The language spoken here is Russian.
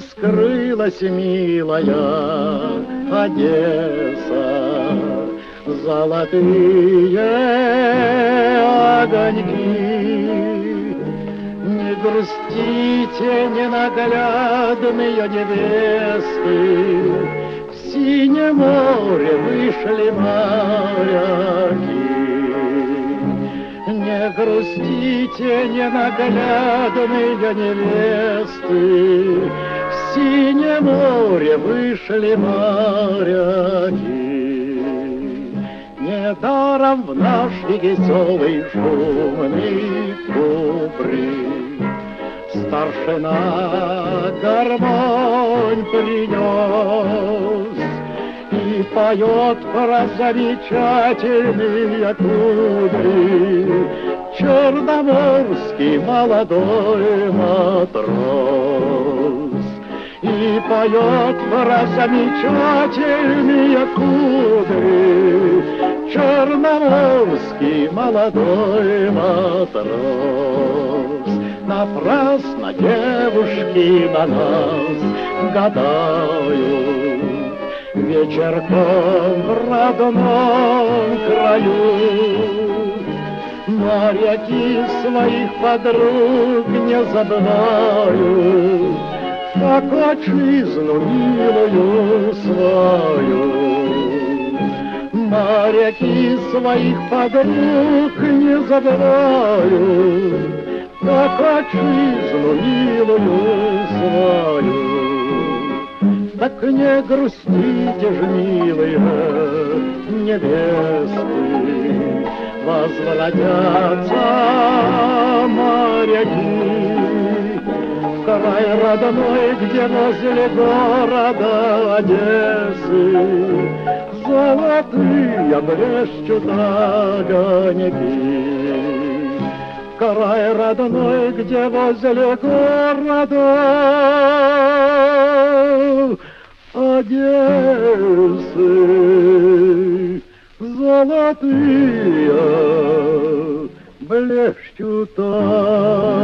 скрылась, милая Одесса, золотые огоньки. Не грустите, ненаглядные невесты, в синее море вышли моряки. Не грустите, ненаглядные невесты, в синее море вышли моряки. Недаром в наш веселый шумный кубрик старшина гармонь принес и поет про замечательные кудри черноморский молодой матрос. И поет про замечательные кудри черноморский молодой матрос. Напрасно девушки на нас гадают, вечерком в родном краю. Моряки своих подруг не забывают, как отчизну милую свою. Моряки своих подруг не забывают, как отчизну милую свою. Так не грустите ж, милые невесты, возвратятся моряки в край родной, где возле города Одессы золотые блещут огоньки. В край родной, где возле города Одессы золотые блещут огоньки.